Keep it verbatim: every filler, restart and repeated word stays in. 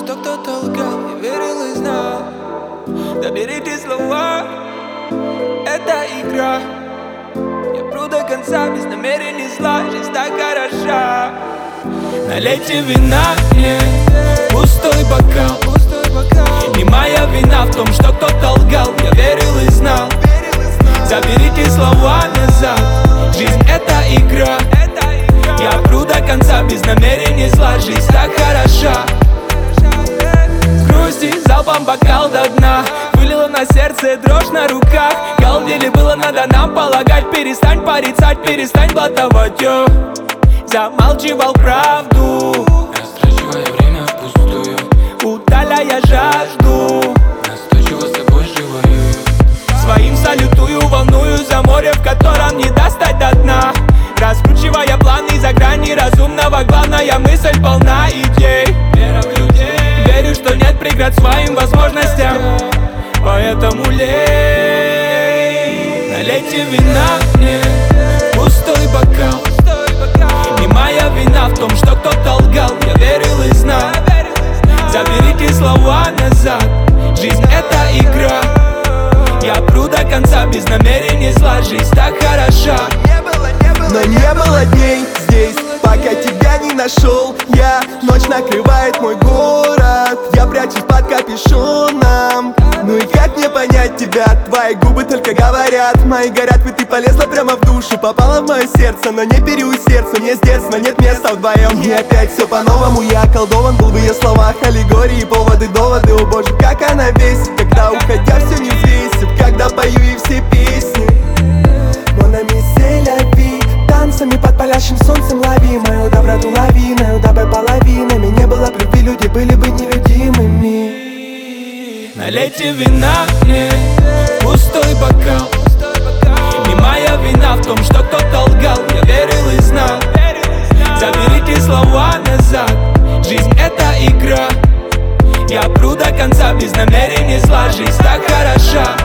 что кто-то лгал, я верил и знал. Заберите слова, это игра. Я пру до конца без намерений зла, жизнь так хороша. Налейте вина мне, пустой бокал. Не моя вина в том, что кто-то лгал, я верил и знал. Заберите слова назад, жизнь это игра. Я пру до конца без намерений зла, жизнь так хороша. Грусти залпом бокал до дна, вылила на сердце дрожь на руках. Галдели было надо нам полагать, перестань порицать, перестань блатовать, йо. Замалчивал правду, растрачивая время впустую, утоляя жажду. настойчиво с тобой же воюю. Своим салютую, волную за море, в котором не достать до дна. Раскручивая планы за грани разумного, главная мысль полна идей. Вера в людей, верю, что нет преград своим возможностям. Поэтому лей, налейте вина мне, пустой бокал. Не моя вина в том, что кто-то лгал, я верил и знал. Заберите слова назад, жизнь это игра. Я пру до конца без намерений зла, жизнь так хороша. Но не было дней здесь, пока тебя не нашел я. Ночь накрывает мой город, я прячусь под капюшоном. Ну и как мне понять тебя? Твои губы только говорят, мои горят, ведь ты полезла прямо в душу. Попала в мое сердце, но не переусердствуй, мне с детства нет места вдвоем. И опять все по-новому, я околдован был в ее словах. Аллегории, поводы, доводы, о боже, как она бесит. Когда уходя все не взвесит, когда пою и все песни. Mon ami, c'est la vie. Танцами под палящим солнцем лови мою доброту, лови мою добой половинами. Не было б любви, люди были бы нелюдимыми. Налейте вина мне, пустой бокал. Не моя вина в том, что кто-то лгал, я верил и знал. Заберите слова назад, жизнь это игра. Я пру до конца без намерений зла, жизнь так хороша.